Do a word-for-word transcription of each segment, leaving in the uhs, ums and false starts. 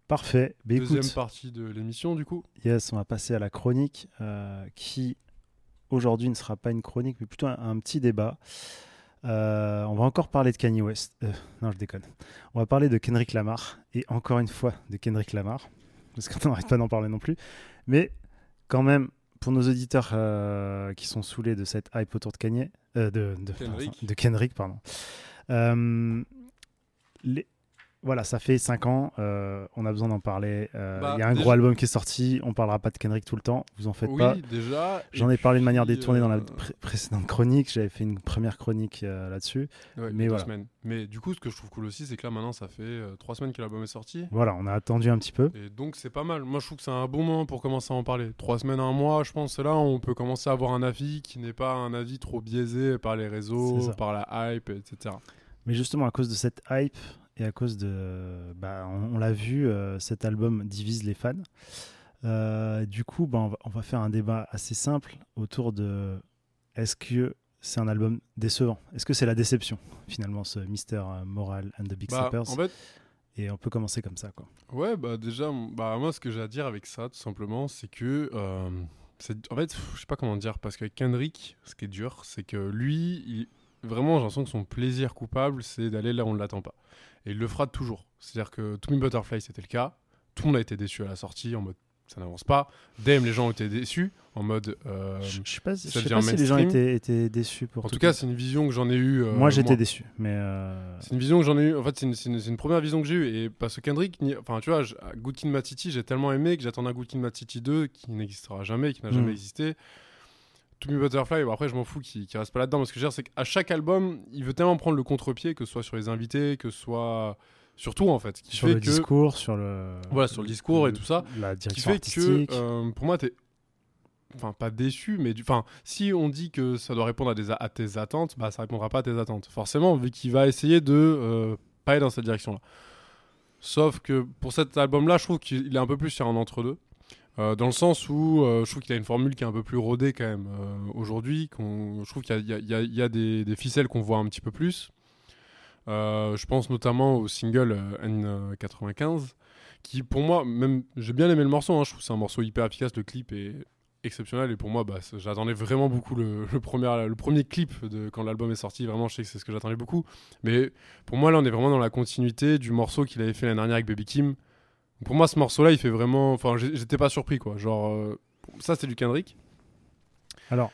Parfait. Bah, Deuxième écoute, partie de l'émission, du coup. yes, on va passer à la chronique euh, qui, aujourd'hui, ne sera pas une chronique, mais plutôt un, un petit débat. Euh, on va encore parler de Kanye West. Euh, non, je déconne. On va parler de Kendrick Lamar. Et encore une fois, de Kendrick Lamar. Parce qu'on n'arrête pas d'en parler non plus. Mais quand même, pour nos auditeurs euh, qui sont saoulés de cette hype autour de Kanye, euh, de, de, Kendrick. pardon, de Kendrick, pardon. Euh, les, voilà, ça fait cinq ans, euh, on a besoin d'en parler. Il euh, Bah, y a un déjà- gros album qui est sorti, on parlera pas de Kendrick tout le temps, vous en faites Oui, pas. déjà. J'en et ai parlé de manière puis, détournée dans la euh, pré- précédente chronique, j'avais fait une première chronique euh, là-dessus. ouais, mais deux voilà. semaines. Mais du coup, ce que je trouve cool aussi, c'est que là, maintenant, ça fait euh, trois semaines que l'album est sorti. Voilà, on a attendu un petit peu. Et donc, c'est pas mal. Moi, je trouve que c'est un bon moment pour commencer à en parler. Trois semaines, un mois, je pense, c'est là où on peut commencer à avoir un avis qui n'est pas un avis trop biaisé par les C'est réseaux, ça. par la hype, et cetera. Mais justement, à cause de cette hype et à cause de. Bah, on, on l'a vu, euh, cet album divise les fans. Euh, du coup, bah, on, va, on va faire un débat assez simple autour de est-ce que c'est un album décevant? Est-ce que c'est la déception, finalement, ce Mister Moral and the Big Bah, Steppers? en fait, Et on peut commencer comme ça, quoi. ouais, bah déjà, m- bah moi, ce que j'ai à dire avec ça, tout simplement, c'est que, euh, c'est, en fait, pff, je sais pas comment dire, parce qu'avec Kendrick, ce qui est dur, c'est que lui, il- vraiment, j'ai l'impression que son plaisir coupable, c'est d'aller là où on ne l'attend pas. Et il le fera toujours. C'est-à-dire que To Me Butterfly, c'était le cas. Tout le monde a été déçu à la sortie, en mode, ça n'avance pas. Dame, les gens ont été déçus, en mode, euh, Je je sais pas, je ça sais devient pas si les gens mainstream. étaient, étaient déçus pour en tout tout cas, dire. c'est une vision que j'en ai eue. euh, Moi, j'étais déçu, mais euh, C'est une vision que j'en ai eue. En fait, c'est une, c'est une- c'est une première vision que j'ai eue. Et parce que Kendrick, ni- enfin, tu vois, je- à Good Kid, Mad City, j'ai tellement aimé que j'attends un Good Kid, Mad City deux qui n'existera jamais, qui n'a jamais Mm. existé. To Me Butterfly, bon, après, je m'en fous qu'il qu'il reste pas là-dedans. Parce que je veux dire, c'est qu'à chaque album, il veut tellement prendre le contre-pied, que ce soit sur les invités, que ce soit. Surtout, en fait. Qui sur fait le que, discours, sur le, Voilà, sur le discours et tout ça, la Qui direction fait artistique. que, euh, pour moi, t'es. Enfin, pas déçu, mais du... enfin, si on dit que ça doit répondre à, des a- à tes attentes, bah ça répondra pas à tes attentes. Forcément, vu qu'il va essayer de euh, pas aller dans cette direction-là. Sauf que pour cet album-là, je trouve qu'il est un peu plus sur un entre-deux. Euh, dans le sens où euh, je trouve qu'il a une formule qui est un peu plus rodée quand même euh, aujourd'hui. Qu'on... Je trouve qu'il y a, il y a- il y a des, des ficelles qu'on voit un petit peu plus. Euh, je pense notamment au single euh, N quatre-vingt-quinze, qui pour moi, même j'ai bien aimé le morceau, hein, je trouve que c'est un morceau hyper efficace, le clip est exceptionnel et pour moi bah, c'est- j'attendais vraiment beaucoup le, le premier, le premier clip de, quand l'album est sorti, vraiment je sais que c'est ce que j'attendais beaucoup, mais pour moi là on est vraiment dans la continuité du morceau qu'il avait fait l'année dernière avec Baby Kim. Pour moi ce morceau là il fait vraiment, enfin j'ai- j'étais pas surpris quoi, genre euh, ça c'était du Kendrick. Alors,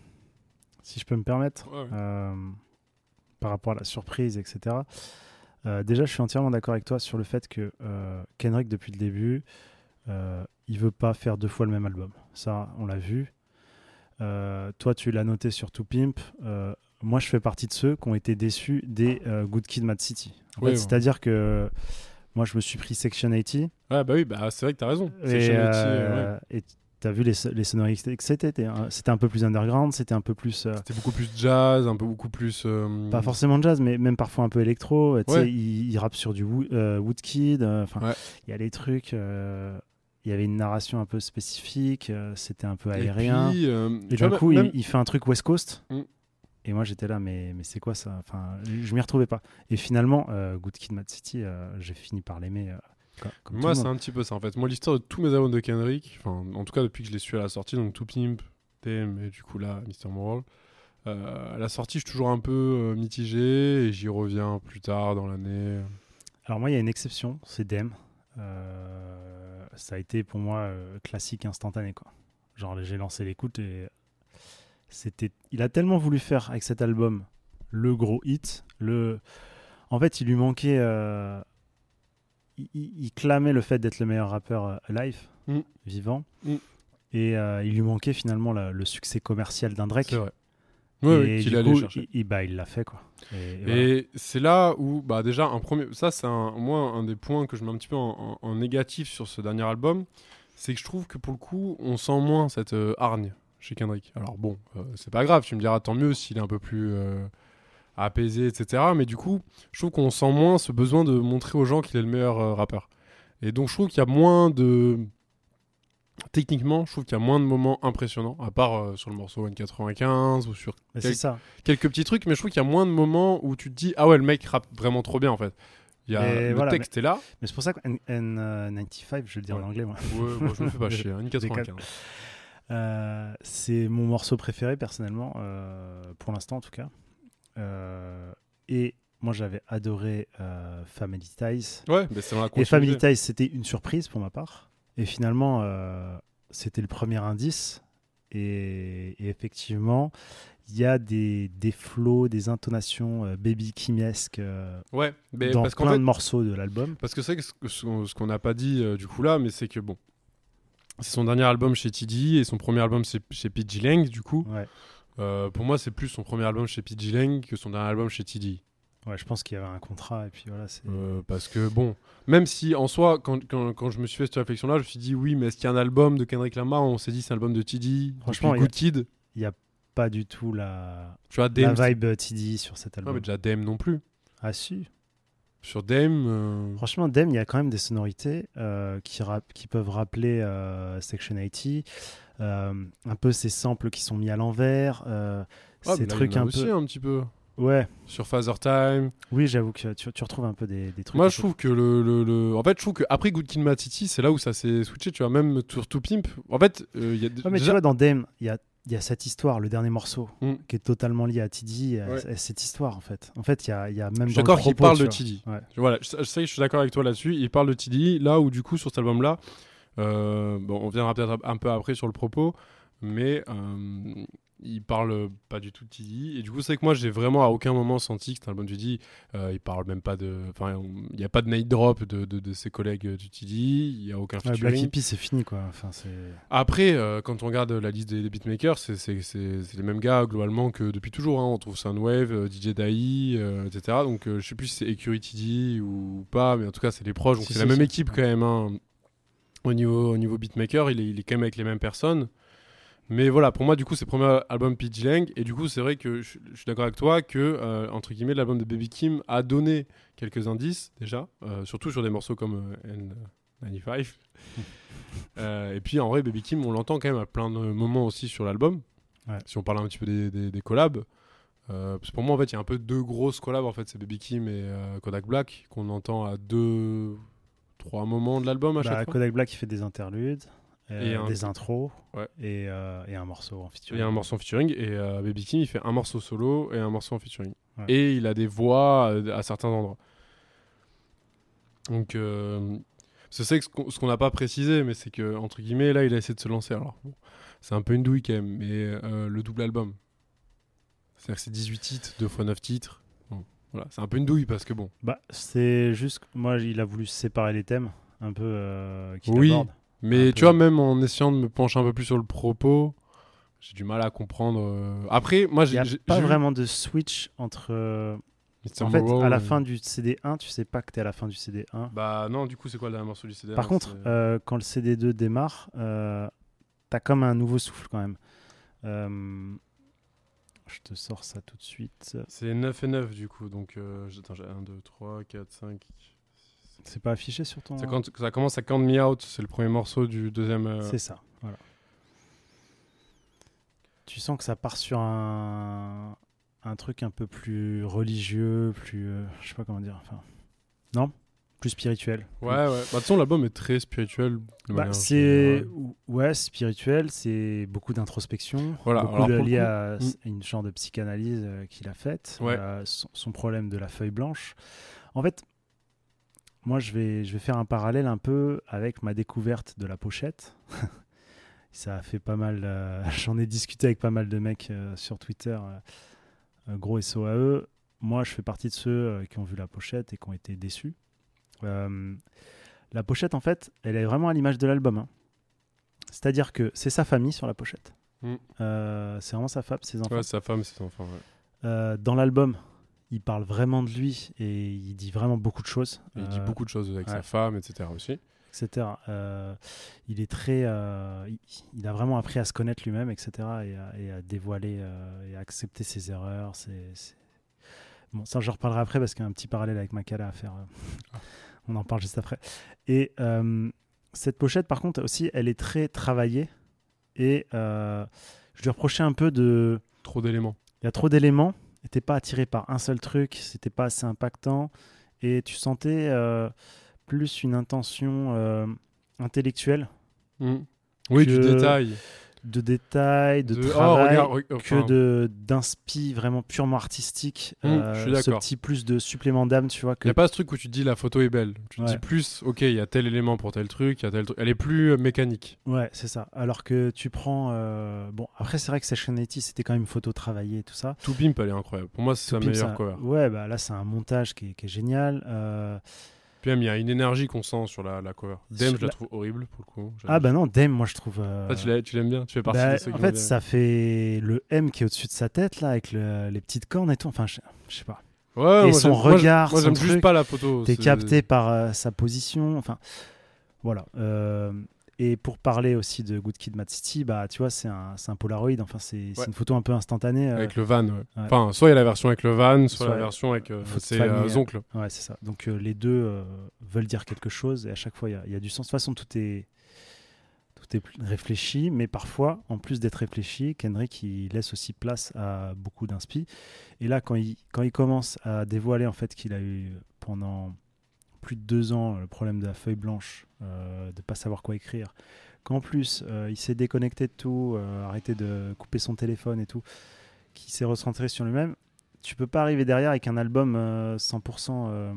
si je peux me permettre, Ouais, ouais. euh, par rapport à la surprise, et cetera. euh, déjà, je suis entièrement d'accord avec toi sur le fait que euh, Kendrick, depuis le début, euh, il veut pas faire deux fois le même album. Ça, on l'a vu. Euh, toi, tu l'as noté sur To Pimp. Euh, moi, je fais partie de ceux qui ont été déçus des euh, Good Kid, Mad City. En Oui, fait, ouais. c'est-à-dire que moi, je me suis pris Section quatre-vingts. Ouais bah oui bah c'est vrai que t'as raison. Et, Section quatre-vingts, euh, ouais. et t'as vu les, so- les sonorités que c'était. C'était un, c'était un peu plus underground, c'était un peu plus. euh, C'était beaucoup plus jazz, un peu beaucoup plus. euh, pas forcément jazz, mais même parfois un peu électro. Tu sais, Ouais. il, il rappe sur du Wo- euh, Woodkid. Enfin, Ouais. il y a des trucs. euh, Il y avait une narration un peu spécifique. euh, c'était un peu Et aérien. puis, euh, Et tu d'un vois, coup, même- il, il fait un truc West Coast. Mm. Et moi, j'étais là, mais, mais c'est quoi ça? Enfin, je m'y retrouvais pas. Et finalement, euh, Good Kid, Mad City, euh, j'ai fini par l'aimer. euh, comme, comme tout Moi, le c'est monde. un petit peu ça en fait. Moi, l'histoire de tous mes albums de Kendrick, enfin, en tout cas depuis que je l'ai su à la sortie, donc To Pimp, Damn et du coup là, Mister Moral, euh, à la sortie, je suis toujours un peu euh, mitigé et j'y reviens plus tard dans l'année. Alors moi, il y a une exception, c'est Dem. Euh, ça a été pour moi euh, classique instantané, quoi. Genre, j'ai lancé l'écoute et c'était. Il a tellement voulu faire avec cet album le gros hit. Le. En fait, il lui manquait. euh, Il, il- il clamait le fait d'être le meilleur rappeur euh, alive, Mm. vivant, Mm. et euh, il lui manquait finalement la- le succès commercial d'un Drake. C'est vrai. Ouais, et ouais, qu'il du allait coup, chercher. il, il- bah, il l'a fait, quoi. Et, et voilà. Et c'est là où, bah déjà, un premier, ça c'est un, moi un des points que je mets un petit peu en, en- en négatif sur ce dernier album, c'est que je trouve que pour le coup, on sent moins cette euh, hargne chez Kendrick. Alors bon, euh, c'est pas grave, tu me diras tant mieux s'il est un peu plus euh, apaisé, et cetera. Mais du coup, je trouve qu'on sent moins ce besoin de montrer aux gens qu'il est le meilleur euh, rappeur. Et donc je trouve qu'il y a moins de... Techniquement, je trouve qu'il y a moins de moments impressionnants, à part euh, sur le morceau N quatre-vingt-quinze ou sur Mais quel- c'est ça. quelques petits trucs, mais je trouve qu'il y a moins de moments où tu te dis ah ouais le mec rappe vraiment trop bien en fait. Il y a, Et le voilà, texte est là. Mais c'est pour ça que N, N, euh, quatre-vingt-quinze, je vais le dire Ouais. en anglais, moi. Ouais, moi, je me fais pas chier. Hein. N quatre-vingt-quinze. Euh, c'est mon morceau préféré, personnellement, euh, pour l'instant en tout cas. Euh, et moi, j'avais adoré euh, Family Ties. Ouais, mais c'est dans la Et Family continuité. Ties, c'était une surprise pour ma part. Et finalement, euh, c'était le premier indice. Et, et effectivement, il y a des, des flows, des intonations euh, Baby Kim-esque euh, Ouais, mais dans parce qu'en plein fait, de morceaux de l'album. parce que c'est que ce, ce- ce qu'on n'a pas dit euh, du coup là, mais c'est que bon, c'est son dernier album chez T D et son premier album chez, chez P G Lang du coup. Ouais. Euh, pour moi, c'est plus son premier album chez P G Lang que son dernier album chez T D. Ouais, je pense qu'il y avait un contrat et puis voilà. C'est... Euh, parce que bon, même si en soi, quand, quand, quand je me suis fait cette réflexion-là, je me suis dit oui, mais est-ce qu'il y a un album de Kendrick Lamar? On s'est dit c'est un album de T D. Franchement, depuis il y a- Good Kid. Il n'y a pas du tout la, Tu vois, la Dame. c'est- vibe T D sur cet Non, album. mais déjà Dame non plus. Ah si. Sur Dame. euh, Franchement, Dame, il y a quand même des sonorités euh, qui, rap- qui peuvent rappeler euh, Section quatre-vingts. Euh, un peu ces samples qui sont mis à l'envers. Euh, ah, ces mais là, trucs il y en a un aussi peu. un petit peu. Ouais, Sur Father Time. oui, j'avoue que tu, tu retrouves un peu des, des trucs. Moi, un je peu- trouve que le, le, le- En fait, je trouve qu'après Good Kid, Mad City, c'est là où ça s'est switché, tu vois, même sur To Pimp. En fait, euh, il y a d- Ouais, mais tu déjà... vois, dans Dame, il y a, il y a cette histoire, le dernier morceau, Mm. qui est totalement lié à T D, à, Ouais. à cette histoire, en fait. En fait, il y a, il y a même Je suis dans le d'accord qu'il propos, parle tu de vois. T D. Ouais. Voilà, je, je sais que je suis d'accord avec toi là-dessus. Il parle de T D, là où du coup, sur cet album-là, euh, bon, on viendra peut-être un peu après sur le propos, mais euh, il parle pas du tout de T D. Et du coup, c'est que moi, j'ai vraiment à aucun moment senti que c'était un album de T D. Euh, il parle même pas de. Enfin, il n'y a pas de name drop de, de, de ses collègues du T D. Il n'y a aucun Ouais, featuring. Black Hippie, c'est fini, quoi. Enfin, c'est... Après, euh, quand on regarde la liste des, des beatmakers, c'est, c'est, c'est, c'est les mêmes gars globalement que depuis toujours. Hein. On trouve Soundwave, euh, D J Dai, euh, et cetera. Donc euh, je sais plus si c'est Ecury T D ou pas, mais en tout cas c'est les proches. Donc Si, c'est si, la même si. équipe quand même. Hein. Au niveau, au niveau beatmaker, il est, il est quand même avec les mêmes personnes. Mais voilà, pour moi, du coup, c'est le premier album P G Lang. Et du coup, c'est vrai que je, je suis d'accord avec toi que, euh, entre guillemets, l'album de Baby Kim a donné quelques indices déjà, euh, surtout sur des morceaux comme euh, N quatre-vingt-quinze. Euh, et puis en vrai, Baby Kim, on l'entend quand même à plein de moments aussi sur l'album. Ouais. Si on parle un petit peu des, des, des collabs. Euh, parce que pour moi, en fait, il y a un peu deux grosses collabs. En fait, c'est Baby Kim et euh, Kodak Black qu'on entend à deux, trois moments de l'album à Bah, chaque fois. Kodak Black, il fait des interludes, euh, Et un- des intros, Ouais. et, euh, et un morceau en Il featuring. y a un morceau en featuring et euh, Baby Kim, il fait un morceau solo et un morceau en featuring. Ouais. Et il a des voix euh, à certains endroits. Donc, euh, c'est que ce qu'on ce qu'on n'a pas précisé, mais c'est que entre guillemets, là, il a essayé de se lancer. Alors, bon, c'est un peu une douille quand même, mais euh, le double album. C'est-à-dire que c'est dix-huit titres, deux fois neuf titres. Bon, voilà, c'est un peu une douille parce que bon. Bah, c'est juste que moi, il a voulu séparer les thèmes un peu euh, qu'il Oui, aborde. Mais Un tu peu. vois, même en essayant de me pencher un peu plus sur le propos, j'ai du mal à comprendre. euh. Après, moi, Il n'y j'ai a j'ai- pas j'ai vu vraiment de switch entre. euh, mister En fait, Moreau, à la euh, fin du C D un, tu sais pas que tu es à la fin du C D un. Bah non, du coup, c'est quoi le dernier morceau du C D? Par contre, euh, quand le C D deux démarre, euh, tu as comme un nouveau souffle quand même. Euh, je te sors ça tout de suite. c'est neuf et neuf du coup. Donc, euh, j- attends, j'ai un, deux, trois, quatre, cinq. C'est pas affiché sur ton. Ça, compte- ça commence à Count Me Out, c'est le premier morceau du deuxième. euh, C'est ça, voilà. Tu sens que ça part sur un, un truc un peu plus religieux, plus. euh, je sais pas comment dire. Enfin, non, plus spirituel. Ouais, ouais. Bah, de toute façon, l'album est très spirituel. De Bah, manière c'est générale. ouais spirituel, c'est beaucoup d'introspection, Voilà, beaucoup alors de, pour le lié coup, à mm. une genre de psychanalyse euh, qu'il a faite, Ouais. euh, son, son problème de la feuille blanche. En fait, moi je vais je vais faire un parallèle un peu avec ma découverte de la pochette. Ça a fait pas mal. euh, J'en ai discuté avec pas mal de mecs euh, sur Twitter. euh, euh, gros S O à eux. Moi, je fais partie de ceux euh, qui ont vu la pochette et qui ont été déçus. Euh, la pochette, en fait, elle est vraiment à l'image de l'album. hein. C'est-à-dire que c'est sa famille sur la pochette. Mm. Euh, c'est vraiment sa femme, ses enfants. Ouais, sa femme, ses enfants. Ouais. Euh, dans l'album, il parle vraiment de lui et il dit vraiment beaucoup de choses. Et il dit Euh, beaucoup de choses avec ouais. sa femme, et cetera aussi. et cetera. Euh, il est très, euh, il, il a vraiment appris à se connaître lui-même, et cetera. Et à, et à dévoiler euh, et à accepter ses erreurs. C'est, c'est... Bon, ça, j'en reparlerai après parce qu'il y a un petit parallèle avec Makala à faire. euh, On en parle juste après. Et euh, cette pochette, par contre, aussi, elle est très travaillée. Et euh, je lui reprochais un peu de. Trop d'éléments. Il y a trop d'éléments. T'es pas attiré par un seul truc. C'était pas assez impactant. et tu sentais euh, plus une intention euh, intellectuelle Mm. Oui, que du détail. de détails, de, De- oh, travail, regarde, re- que enfin, de d'inspi vraiment purement artistique. Mm, euh, je suis ce d'accord. petit plus de supplément d'âme, tu vois. Il Que... n'y a pas ce truc où tu te dis la photo est belle. Tu te Ouais. dis plus, ok, il y a tel élément pour tel truc, il y a tel truc. Elle est plus euh, mécanique. Ouais, c'est ça. Alors que tu prends. euh, Bon, après, c'est vrai que Session quatre-vingt-dix, c'était quand même une photo travaillée et tout ça. Tout Pimp, elle est incroyable. Pour moi, c'est sa Tout Pimp, meilleure ça- cover. Ouais, bah là, c'est un montage qui est, qui est génial. Euh, Puis même, il y a une énergie qu'on sent sur la, la cover. Dame, Sur je la la- trouve horrible pour le coup. Ah, bah non, Dame, moi, je trouve. euh, Toi, tu l'as- tu l'aimes bien. Tu fais partie bah, de ceux qui en l'ont fait, bien. ça fait le M qui est au-dessus de sa tête, là, avec le- les petites cornes et tout. Enfin, je, je sais pas. Ouais, Et moi, son j'aime- moi, je- regard, Moi, son j'aime juste truc, pas la photo. T'es c'est- capté par euh, sa position. Enfin, voilà. Euh, et pour parler aussi de Good Kid, Mad City, bah, tu vois, c'est un, c'est un Polaroid. Enfin, c'est c'est Ouais. une photo un peu instantanée. euh, Avec le van, ouais. ouais. Enfin, soit il y a la version avec le van, soit, Soit la version avec euh, photo de ses famille, euh, oncles. Ouais, c'est ça. Donc euh, les deux euh, veulent dire quelque chose et à chaque fois il y a- il y, a du sens. De toute façon, tout est tout est pl- réfléchi, mais parfois, en plus d'être réfléchi, Kendrick il laisse aussi place à beaucoup d'inspi. Et là, quand il quand il commence à dévoiler en fait qu'il a eu pendant plus de deux ans le problème de la feuille blanche, euh, de pas savoir quoi écrire, qu'en plus euh, il s'est déconnecté de tout, euh, arrêté de couper son téléphone et tout, qui s'est recentré sur lui-même. Tu peux pas arriver derrière avec un album euh, cent pour cent euh,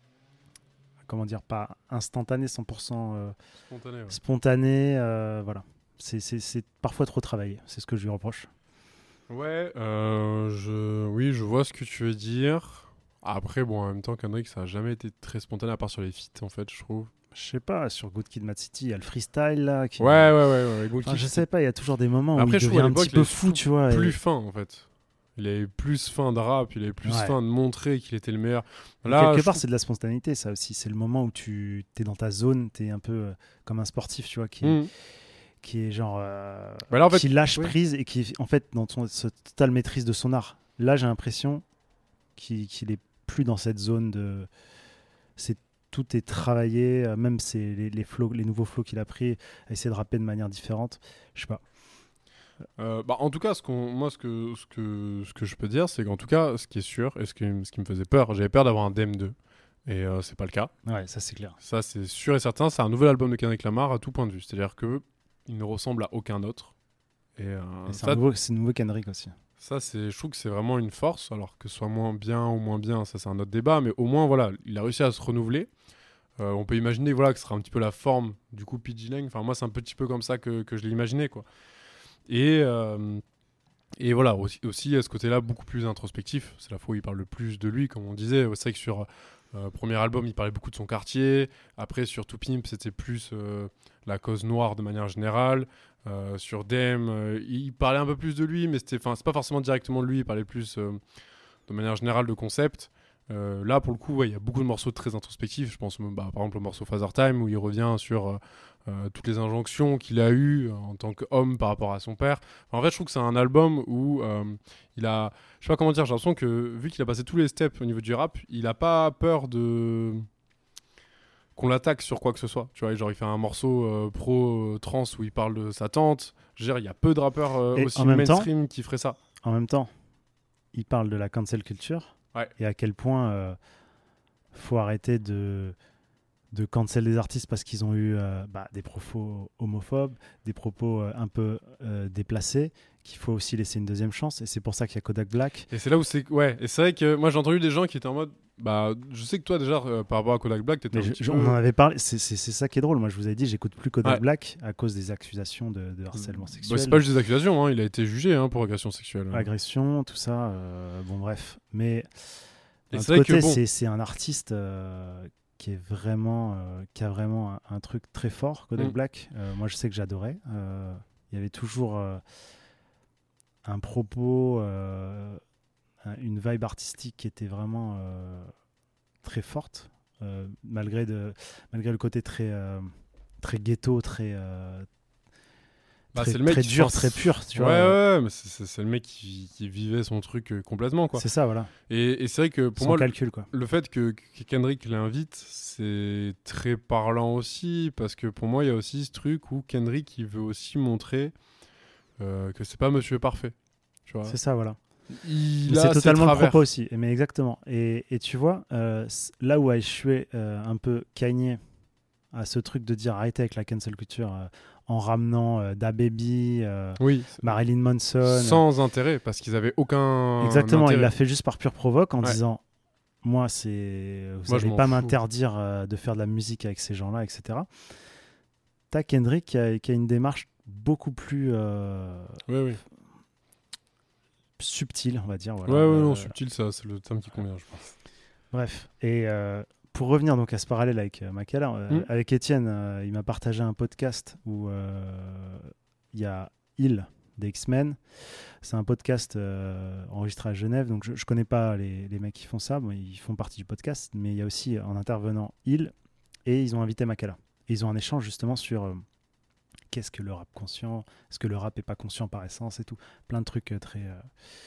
comment dire, pas instantané, cent pour cent euh, Spontané, ouais. spontané, euh, voilà. C'est, c'est, c'est parfois trop travaillé, c'est ce que je lui reproche. Ouais, euh, je... oui, je vois ce que tu veux dire. Après, bon, en même temps, Kendrick, ça a jamais été très spontané, à part sur les feats, en fait, je trouve. Je sais pas, sur Good Kid, Mad City, il y a le freestyle là. Qui... Ouais, ouais, ouais. ouais. Good Enfin, Kid, je c'était sais pas, il y a toujours des moments Après, où je il trouve devient à un l'époque, petit peu il est fou, tu vois. plus et- fin, en fait. Il avait plus fin de rap, il avait plus Ouais. fin de montrer qu'il était le meilleur. Et Là, quelque je part, trouve- c'est de la spontanéité, ça aussi. C'est le moment où tu es dans ta zone, tu es un peu euh, comme un sportif, tu vois, qui, Mhm. qui est genre. euh, Bah là, en fait, qui lâche oui. prise et qui, en fait, dans son, ce totale maîtrise de son art. Là, j'ai l'impression qu'il qu'il est plus dans cette zone de. C'est, tout est travaillé, euh, même c'est les, les, flows, les nouveaux flows qu'il a pris, à essayer de rapper de manière différente. Je sais pas. Euh, bah, en tout cas, ce qu'on, moi, ce que, ce, que, ce que je peux dire, c'est qu'en tout cas, ce qui est sûr, et ce qui, ce qui me faisait peur, j'avais peur d'avoir un D M deux. Et euh, c'est pas le cas. Ouais, ça c'est clair. Ça, c'est sûr et certain. C'est un nouvel album de Kendrick Lamar à tout point de vue. C'est-à-dire que il ne ressemble à aucun autre. Et, euh, Et c'est, ça, un nouveau, c'est un nouveau Kendrick aussi. ça c'est, je trouve que c'est vraiment une force. Alors que ce soit moins bien ou moins bien, ça, c'est un autre débat. Mais au moins, voilà, il a réussi à se renouveler. Euh, on peut imaginer, voilà, que ce sera un petit peu la forme du coup P G Lang. Enfin, moi, c'est un petit peu comme ça que, que je l'ai imaginé, quoi. Et, euh, et voilà, aussi, aussi à ce côté-là, beaucoup plus introspectif. C'est la fois où il parle le plus de lui, comme on disait. C'est vrai que sur euh, premier album, il parlait beaucoup de son quartier. Après, sur To Pimp, c'était plus euh, la cause noire de manière générale. Euh, sur Dame, euh, il parlait un peu plus de lui, mais c'était, c'est pas forcément directement de lui. Il parlait plus euh, de manière générale de concept. Euh, là, pour le coup, ouais, il y a beaucoup de morceaux très introspectifs. Je pense bah, par exemple au morceau Father Time, où il revient sur euh, euh, toutes les injonctions qu'il a eues en tant qu'homme par rapport à son père. Enfin, en fait, je trouve que c'est un album où euh, il a... Je sais pas comment dire, j'ai l'impression que, vu qu'il a passé tous les steps au niveau du rap, il a pas peur de... qu'on l'attaque sur quoi que ce soit. Tu vois, genre, il fait un morceau euh, pro-trans où il parle de sa tante. Je veux dire, il y a peu de rappeurs euh, Et aussi en même mainstream qui feraient ça. En même temps, il parle de la cancel culture. Ouais. Et à quel point euh, faut arrêter de, de cancel des artistes parce qu'ils ont eu euh, bah, des propos homophobes, des propos euh, un peu euh, déplacés, qu'il faut aussi laisser une deuxième chance. Et c'est pour ça qu'il y a Kodak Black. Et c'est là où c'est... Ouais, et c'est vrai que moi j'ai entendu des gens qui étaient en mode... Bah, je sais que toi déjà, euh, par rapport à Kodak Black, t'étais Mais un je- petit je- peu... on en avait parlé, c'est, c'est, c'est ça qui est drôle. Moi, je vous avais dit, j'écoute plus Kodak Ouais. Black à cause des accusations de, de harcèlement Bah, sexuel, c'est pas juste des accusations, hein, il a été jugé hein, pour agression sexuelle. agression, tout ça. euh, bon, bref. Mais Et d'un c'est autre vrai que côté, bon- c'est, c'est un artiste euh, qui est vraiment, euh, qui a vraiment un, un truc très fort, Kodak Mm. Black. Euh, moi, je sais que j'adorais. Euh, il y avait toujours euh, un propos, euh, un- une vibe artistique qui était vraiment euh, très forte, euh, malgré, de, malgré le côté très, euh, très ghetto, très, euh, Bah, très, c'est le mec très qui dur, force- très pur. Tu ouais, vois. ouais, ouais, mais c'est, c'est- c'est le mec qui, qui vivait son truc euh, complètement, quoi. C'est ça, voilà. Et, et c'est vrai que pour Sans moi, le, calcul, quoi. le fait que, que Kendrick l'invite, c'est très parlant aussi, parce que pour moi, il y a aussi ce truc où Kendrick, il veut aussi montrer euh, que c'est pas Monsieur Parfait, tu vois. C'est ça, voilà. Il Mais a c'est ses totalement le travers. propos aussi. Mais exactement. Et, et tu vois, euh, c- là où a échoué euh, un peu Kanye à ce truc de dire arrêtez avec la cancel culture euh, en ramenant euh, DaBaby, euh, Oui, c'est- Marilyn Manson. euh, sans intérêt, parce qu'ils avaient aucun Exactement, il intérêt. l'a fait juste par pure provoque en Ouais. disant moi, c'est vous Moi, je n'allez m'en pas fous. m'interdire euh, de faire de la musique avec ces gens-là, et cetera. T'as Kendrick qui a, qui a une démarche beaucoup plus euh, Oui, oui. subtile, on va dire. Voilà. Ouais, ouais, non, Euh, subtil, ça, c'est le terme qui convient, je pense. Bref, et euh, pour revenir donc à ce parallèle avec euh, Makala, euh, Mm. avec Étienne, euh, il m'a partagé un podcast où euh, il y a Il des X-Men. C'est un podcast euh, enregistré à Genève, donc je, je connais pas les, les mecs qui font ça, bon, ils font partie du podcast, mais il y a aussi en intervenant Il et ils ont invité Makala. Et ils ont un échange justement sur euh, qu'est-ce que le rap conscient, est-ce que le rap est pas conscient par essence et tout, plein de trucs euh, très euh,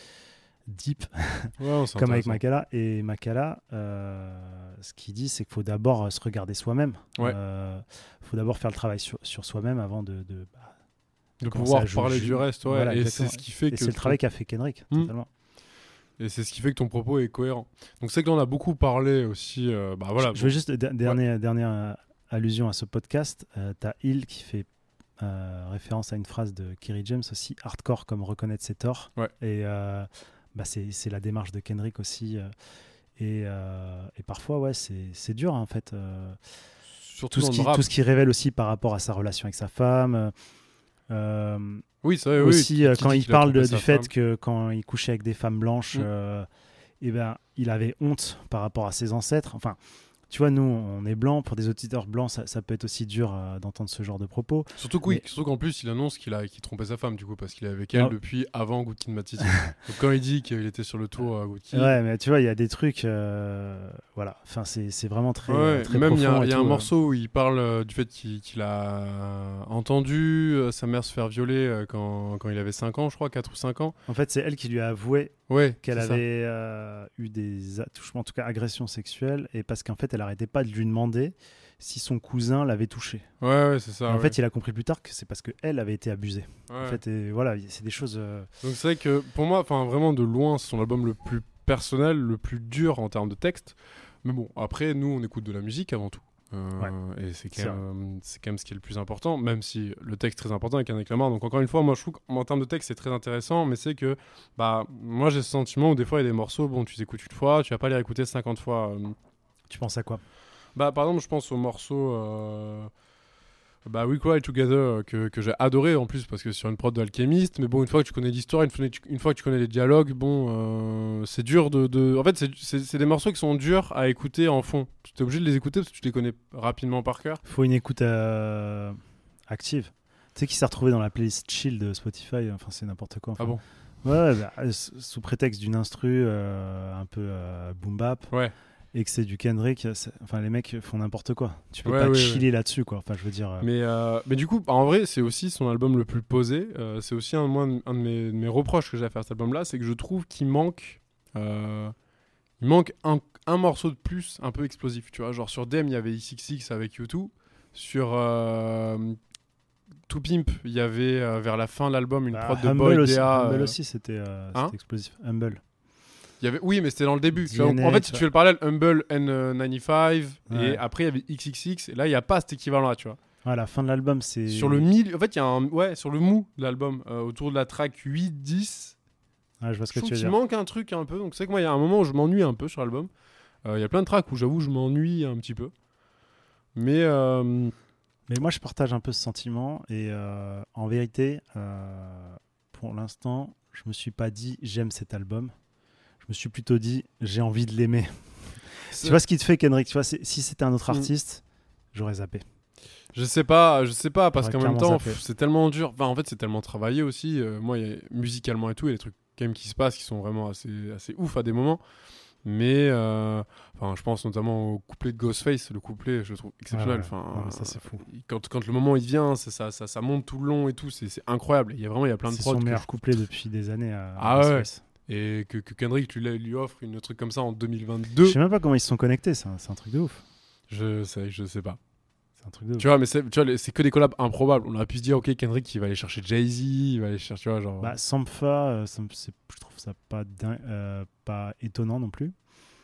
deep. Ouais, non, c'est Comme avec intéressant. Makala. Et Makala, euh, ce qu'il dit, c'est qu'il faut d'abord euh, se regarder soi-même. Il Ouais. faut d'abord faire le travail sur, sur soi-même avant de, de, bah, De commencer pouvoir à jouer- parler du reste, ouais. Voilà, et exactement. c'est ce qui fait Et que c'est le ton- travail qu'a fait Kendrick, Hmm. totalement. et c'est ce qui fait que ton propos est cohérent. Donc c'est que là on a beaucoup parlé aussi. euh, bah voilà. je, je veux juste, de- dernière, dernière euh, allusion à ce podcast, euh, t'as Hill qui fait euh, référence à une phrase de Kerry James aussi, hardcore comme reconnaître ses torts. Ouais. Et euh, bah, c'est c'est la démarche de Kendrick aussi. euh, et, euh, et parfois, ouais, c'est c'est dur hein, en fait. euh, Surtout tout, ce dans qui, le rap. tout ce qui révèle aussi par rapport à sa relation avec sa femme. euh, euh, Oui, c'est vrai. Oui, aussi, qui- euh, qui quand dit il qu'il a parle de- trompé du sa fait femme. que quand il couchait avec des femmes blanches, Mm. euh, eh ben, il avait honte par rapport à ses ancêtres. Enfin, tu vois, nous, on est blancs. Pour des auditeurs blancs, ça, ça peut être aussi dur euh, d'entendre ce genre de propos. Surtout que oui, Mais- surtout qu'en plus il annonce qu'il a qu'il trompait sa femme du coup parce qu'il est avec elle Non. depuis avant Good Kid, Mad City. Donc quand il dit qu'il était sur le tour à Good Kid, Ouais, mais tu vois, il y a des trucs. euh, voilà. Enfin, c'est c'est vraiment très, ouais, très même il y a, profond. il et y a tout, un euh. morceau où il parle euh, du fait qu'il qu'il a entendu euh, sa mère se faire violer euh, quand, quand il avait cinq ans, je crois, quatre ou cinq ans. En fait, c'est elle qui lui a avoué Ouais, qu'elle c'est ça. avait euh, eu des attouchements, en tout cas agressions sexuelles, et parce qu'en fait, elle arrêtait pas de lui demander si son cousin l'avait touché. Ouais, ouais, c'est ça. Et en ouais. fait, il a compris plus tard que c'est parce qu'elle avait été abusée. Ouais. En fait, et voilà, c'est des choses. euh, Donc c'est vrai que pour moi, enfin vraiment de loin, c'est son album le plus personnel, le plus dur en termes de texte. Mais bon, après, nous, on écoute de la musique avant tout. Euh, Ouais. Et c'est quand, C'est même, c'est quand même ce qui est le plus important, même si le texte est très important avec Kendrick Lamar. Donc encore une fois, moi je trouve qu'en termes de texte, c'est très intéressant, mais c'est que bah, moi j'ai ce sentiment où des fois il y a des morceaux, bon, tu les écoutes une fois, tu vas pas les réécouter cinquante fois. euh. Tu penses à quoi? Bah, par exemple, je pense au morceau euh, bah, We Cry Together euh, que, que j'ai adoré en plus parce que c'est sur une prod d'Alchemist. Mais bon, une fois que tu connais l'histoire, une, fois que tu- une fois que tu connais les dialogues, bon, euh, c'est dur de, de. En fait, c'est- c'est c'est des morceaux qui sont durs à écouter en fond. Tu es obligé de les écouter parce que tu les connais rapidement par cœur. Faut une écoute euh, active. Tu sais qui s'est retrouvé dans la playlist chill de Spotify. Enfin, c'est n'importe quoi. Enfin, Ah bon? Ouais, ouais, bah, euh, s- sous prétexte d'une instru euh, un peu euh, boom bap Ouais. et que c'est du Kendrick. c'est- Enfin, les mecs font n'importe quoi. Tu peux Ouais, pas ouais, chiller là-dessus, quoi. Enfin, je veux dire. euh, Mais, euh, mais du coup, bah, en vrai, c'est aussi son album le plus posé. Euh, c'est aussi un, moi, un de, mes, de mes reproches que j'ai à faire à cet album-là, c'est que je trouve qu'il manque, euh, il manque un, un morceau de plus un peu explosif. Tu vois, genre sur D M, il y avait X X X avec U deux. Sur euh, To Pimp, il y avait euh, vers la fin de l'album une bah, prod de Humble Boy aussi, D A. Humble euh, aussi, c'était euh, hein c'était explosif. Humble. il y avait, oui, mais c'était dans le début. Tu vois, D N A, en fait, tu si tu vois. fais le parallèle, Humble N quatre-vingt-quinze, Ouais. et après il y avait X X X, et là il n'y a pas cet équivalent-là, tu vois. Ouais, la fin de l'album, c'est. Sur le milieu, en fait, il y a un, ouais, sur le mou de l'album, euh, autour de la track huit dix, Ouais, je vois ce je que trouve tu veux qu'il dire. manque un truc un peu. Donc c'est que moi, il y a un moment où je m'ennuie un peu sur l'album. Euh, Il y a plein de tracks où j'avoue je m'ennuie un petit peu. Mais euh, Mais moi, je partage un peu ce sentiment. Et euh, en vérité, euh, pour l'instant, je me suis pas dit j'aime cet album. Je me suis plutôt dit j'ai envie de l'aimer. Tu vois ce qui te fait, Kendrick? Tu vois, c'est- si c'était un autre Mm. artiste, j'aurais zappé. je sais pas, je sais pas, parce J'aurais qu'en même clairement temps, zappé. pff, c'est tellement dur. Enfin, en fait, c'est tellement travaillé aussi. Euh, moi, il y a- musicalement et tout, il y a des trucs quand même qui se passent qui sont vraiment assez, assez ouf à des moments. Mais euh, enfin, je pense notamment au couplet de Ghostface. Le couplet, je le trouve exceptionnel. Ouais, ouais. Enfin, Non, mais ça, c'est fou. Quand, quand le moment il vient, ça, ça, ça, ça monte tout le long et tout. C'est c'est incroyable. Il y a vraiment il y a plein de C'est prods son que meilleur je- couplet depuis des années. À Ah à ouais. Ghostface. et que, que Kendrick lui, lui offre une truc comme ça en deux mille Je vingt-deux. sais même pas comment ils se sont connectés. C'est un, c'est un truc de ouf. Je sais, je sais pas. C'est un truc de ouf. Tu vois, mais c'est, tu vois, les- c'est que des collabs improbables. On aurait pu se dire, ok, Kendrick, il va aller chercher Jay-Z, il va aller chercher, tu vois, genre. Bah, Sampha, euh, ça me- c'est- je trouve ça pas, din- euh, pas étonnant non plus.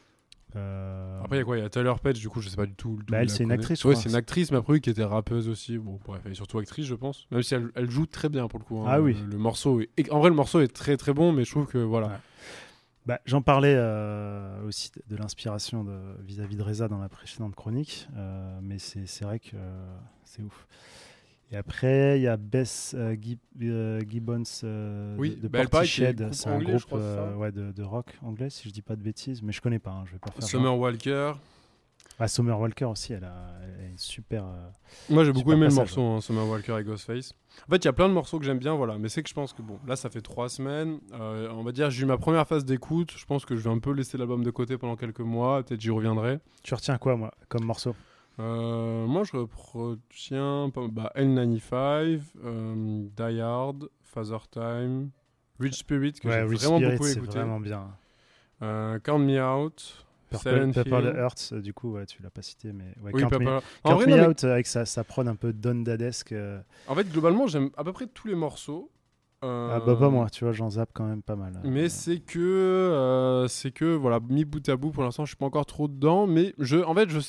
Euh, Après, il y a quoi? Il y a Tyler Page, du coup, je sais pas du tout. d'où Bah, il elle, la c'est une connaît. actrice, je Ouais, crois. c'est une actrice, mais après, oui, qui était rappeuse aussi. Bon, bref, elle est surtout actrice, je pense. Même si elle, elle joue très bien pour le coup. hein. Ah oui. Le, le morceau est... et en vrai, le morceau est très très bon, mais je trouve que voilà. Ouais. Bah, j'en parlais euh, aussi de, de l'inspiration de, vis-à-vis de Reza dans la précédente chronique, euh, mais c'est, c'est vrai que euh, c'est ouf. Et après, il y a Bess euh, Gib- euh, Gibbons euh, Oui, de, de bah, elle paraît qu'il y a Portishead. groupe C'est un anglais, je groupe crois, c'est ça euh, ouais, de, de rock anglais, si je dis pas de bêtises, mais je connais pas, hein, je vais pas faire genre. Summer Walker. Ah, Summer Walker aussi, elle a, elle a une super. euh, Moi, j'ai beaucoup Super aimé le passage, morceau, hein, Summer Walker et Ghostface. En fait, il y a plein de morceaux que j'aime bien, voilà. Mais c'est que je pense que, bon, là, ça fait trois semaines. Euh, on va dire, j'ai eu ma première phase d'écoute. Je pense que je vais un peu laisser l'album de côté pendant quelques mois. Peut-être j'y reviendrai. Tu retiens quoi, moi, comme morceau? Euh, moi, je retiens pas- bah, L quatre-vingt-quinze, euh, Die Hard, Father Time, Rich Spirit, que Ouais, j'ai Rich vraiment Spirit, beaucoup c'est écouté. vraiment bien. Euh, Count Me Out, Purple, Silent Purple Hill. Hearts, euh, du coup, ouais, tu l'as pas cité, mais ouais, Oui, Count Purple- Me, En Count vrai, Me non, mais- Out, euh, avec sa, sa prod un peu Don Dadesque. euh, en fait, globalement, j'aime à peu près tous les morceaux. Euh, Ah bah pas moi, tu vois, j'en zappe quand même pas mal. Mais Euh, c'est que, euh, c'est que, voilà, mis bout à bout, pour l'instant, je suis pas encore trop dedans. Mais je, en fait, je,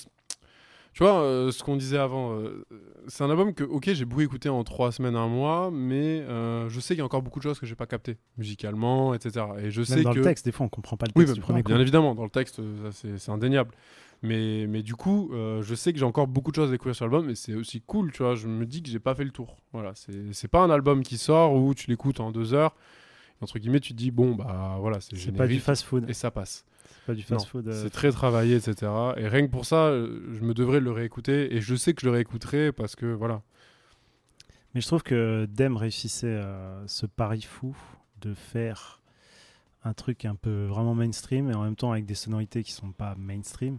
tu vois, euh, ce qu'on disait avant, euh, c'est un album que, ok, j'ai beaucoup écouté en trois semaines, un mois, mais euh, je sais qu'il y a encore beaucoup de choses que j'ai pas captées, musicalement, et cetera. Et je Même sais dans que, le texte, des fois, on comprend pas le oui, texte bah, du premier non, coup. bien évidemment, dans le texte, euh, ça, c'est, c'est indéniable. Mais, mais du coup, euh, je sais que j'ai encore beaucoup de choses à découvrir sur l'album, et c'est aussi cool, tu vois. Je me dis que j'ai pas fait le tour. Voilà, c'est, c'est pas un album qui sort où tu l'écoutes en deux heures. Entre guillemets, tu te dis, bon, bah voilà, c'est C'est pas du générique fast-food. et ça passe. C'est pas du Non, fast-food. euh, c'est très travaillé, et cetera. Et rien que pour ça, euh, je me devrais le réécouter. Et je sais que je le réécouterai parce que, voilà. Mais je trouve que Dem réussissait euh, ce pari fou de faire un truc un peu vraiment mainstream et en même temps avec des sonorités qui sont pas mainstream.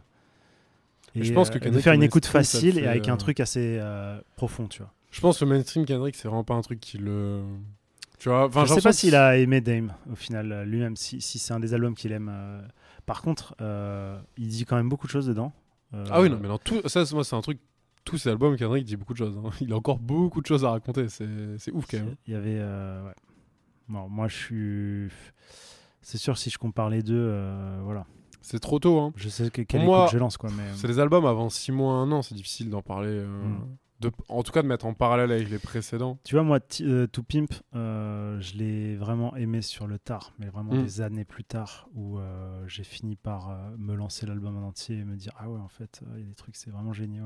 Et Et je pense que euh, de Kendrick, faire le une écoute mainstream, ça te facile et fait, avec euh, un truc assez euh, profond, tu vois. Je pense que le mainstream Kendrick, c'est vraiment pas un truc qui le... Tu vois, enfin, Je j'ai sais pas l'impression s'il que- a aimé Dame au final euh, lui-même, si, si c'est un des albums qu'il aime. euh. Par contre, euh, il dit quand même beaucoup de choses dedans. Euh, Ah oui, non, mais dans tout... Ça, c'est- moi, c'est un truc... Tous ces albums, Kendrick dit beaucoup de choses. hein. Il a encore beaucoup de choses à raconter. C'est, c'est ouf, quand même. Il y avait. euh, ouais. Bon, moi, je suis. C'est sûr, si je compare les deux, euh, voilà. C'est trop tôt, hein. Je sais que, quelle moi, écoute je lance, quoi. Mais, C'est des albums avant six mois, un an. C'est difficile d'en parler. euh, Mm. de... En tout cas, de mettre en parallèle avec les précédents. tu vois, moi, T- euh, To Pimp, euh, je l'ai vraiment aimé sur le tard, mais vraiment Mm. des années plus tard, où euh, j'ai fini par euh, me lancer l'album en entier et me dire ah ouais, en fait, euh, il y a des trucs, c'est vraiment génial.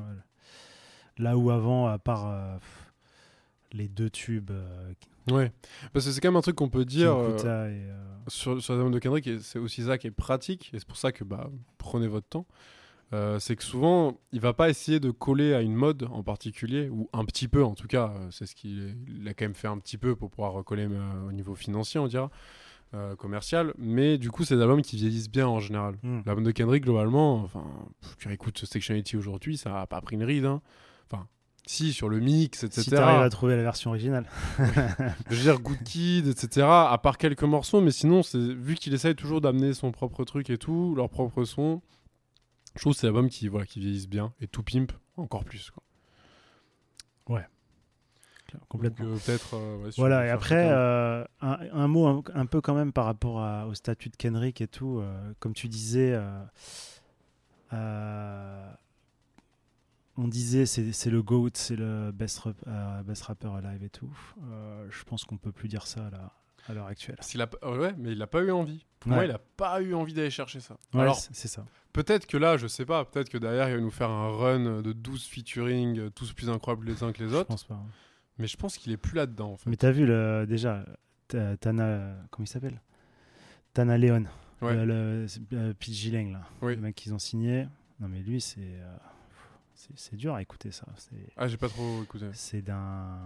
Là où avant, à part euh, pff, les deux tubes, euh, Ouais. Parce que c'est quand même un truc qu'on peut King dire euh, Kuta et euh, sur, sur l'album de Kendrick, et c'est aussi ça qui est pratique, et c'est pour ça que bah, prenez votre temps. Euh, c'est que souvent, il va pas essayer de coller à une mode en particulier, ou un petit peu en tout cas, euh, c'est ce qu'il il a quand même fait un petit peu pour pouvoir recoller euh, au niveau financier, on dira, euh, commercial, mais du coup, c'est des albums qui vieillissent bien en général. Mm. L'album de Kendrick, globalement, enfin, pff, tu réécoutes Sectionality aujourd'hui, ça a pas pris une ride, hein. Enfin, si, sur le mix, et cetera. si t'arrives à trouver la version originale. Je veux dire, Good Kid, et cetera. À part quelques morceaux, mais sinon, c'est vu qu'il essaye toujours d'amener son propre truc et tout, leur propre son, je trouve que c'est l'album qui, voilà, qui vieillissent bien. Et To Pimp, encore plus. Quoi. Complètement. Donc, euh, peut-être. euh, ouais, si Voilà, on peut et faire après, chacun. euh, un, un mot un, un peu quand même par rapport à- au statut de Kendrick et tout. euh, comme tu disais, euh, euh, on disait c'est c'est le GOAT, c'est le best, rap- euh, best rapper alive et tout. Euh, je pense qu'on peut plus dire ça là, à l'heure actuelle. S'il a, euh, ouais, mais il a pas eu envie. Pour Ouais. moi, il a pas eu envie d'aller chercher ça. Ouais, Alors, c'est c'est ça. peut-être que là, je sais pas, peut-être que derrière, il va nous faire un run de douze featuring, euh, tous plus incroyables les uns que les Je autres. pense pas. hein. Mais je pense qu'il est plus là-dedans, en fait. Mais t'as vu le, déjà, t'as- Tana, comment il s'appelle Tana Leon, Ouais. le, le c'est, euh, P G Lang, là, Oui. le mec qu'ils ont signé. Non mais lui, c'est euh, c'est c'est dur à écouter ça. C'est Ah, j'ai pas trop écouté. c'est d'un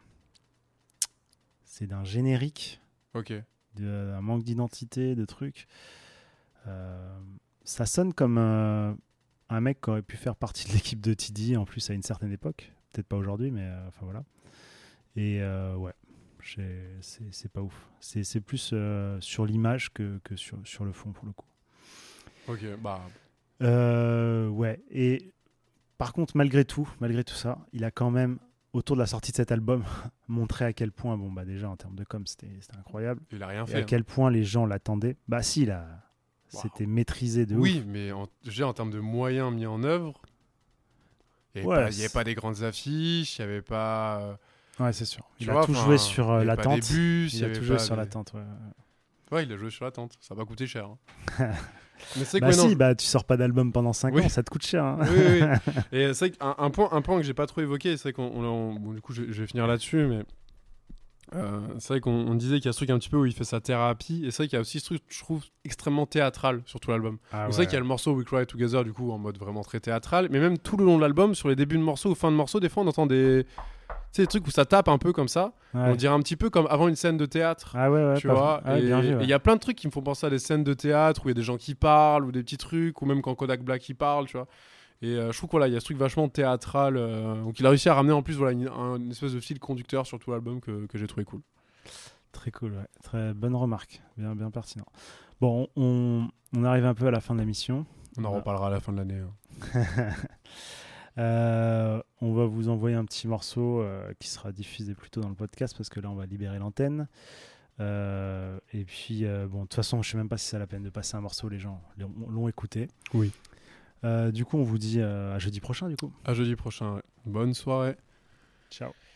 c'est d'un générique, Ok. d'un manque d'identité, de trucs. Euh, ça sonne comme euh, un mec qui aurait pu faire partie de l'équipe de T D en plus à une certaine époque. Peut-être pas aujourd'hui, mais euh, enfin voilà. Et euh, ouais, j'ai- c'est c'est pas ouf. C'est c'est plus euh, sur l'image que, que sur, sur le fond pour le coup. Ok, bah. Euh, ouais, et par contre, malgré tout, malgré tout ça, il a quand même, autour de la sortie de cet album, montré à quel point, bon, bah déjà en termes de com, c'était, c'était incroyable. Il a rien Et fait. à hein. quel point les gens l'attendaient. Bah si, là, Wow. c'était maîtrisé de Oui, ouf. mais en, je veux dire, en termes de moyens mis en œuvre, il n'y Ouais, avait, c'est- pas des grandes affiches, il n'y avait pas. euh, Ouais, c'est sûr. tu Il a vois, tout enfin, joué sur euh, il y avait pas l'attente. des bus, Il y a avait tout joué pas sur des- l'attente, ouais. Ouais, il a joué sur l'attente. Ça va coûter cher. hein. Mais c'est que Bah ouais, non, si, je- bah tu sors pas d'album pendant cinq Oui. ans, ça te coûte cher. hein. Oui, oui, oui. Et c'est vrai qu'un un point, un point que j'ai pas trop évoqué, c'est vrai qu'on, on- on- bon, du coup, je, je vais finir là-dessus, mais euh, c'est vrai qu'on on disait qu'il y a ce truc un petit peu où il fait sa thérapie, et c'est vrai qu'il y a aussi ce truc, je trouve, extrêmement théâtral sur tout l'album. Ah Donc c'est ouais. vrai qu'il y a le morceau We Cry Together, du coup, en mode vraiment très théâtral, mais même tout le long de l'album, sur les débuts de morceaux ou fin de morceaux, des fois, on entend des, tu sais, des trucs où ça tape un peu comme ça. Ouais. On dirait un petit peu comme avant une scène de théâtre. Ah ouais, ouais, Tu pas- vois, ah ouais, et bien vu. et il ouais. y a plein de trucs qui me font penser à des scènes de théâtre où il y a des gens qui parlent ou des petits trucs, ou même quand Kodak Black il parle, tu vois. Et euh, je trouve qu'il voilà, y a ce truc vachement théâtral. euh, donc il a réussi à ramener en plus voilà, une, un- une espèce de fil conducteur sur tout l'album que, que j'ai trouvé cool. Très cool, ouais. Très bonne remarque, bien, bien pertinent. Bon, on, on arrive un peu à la fin de la mission. On en Ouais. reparlera à la fin de l'année. hein. Euh, on va vous envoyer un petit morceau euh, qui sera diffusé plus tôt dans le podcast parce que là on va libérer l'antenne. Euh, et puis euh, bon, de toute façon, je sais même pas si c'est la peine de passer un morceau. Les gens l'ont, l'ont écouté. Oui. Euh, du coup, on vous dit euh, à jeudi prochain. Du coup, À jeudi prochain. ouais. Bonne soirée. ciao.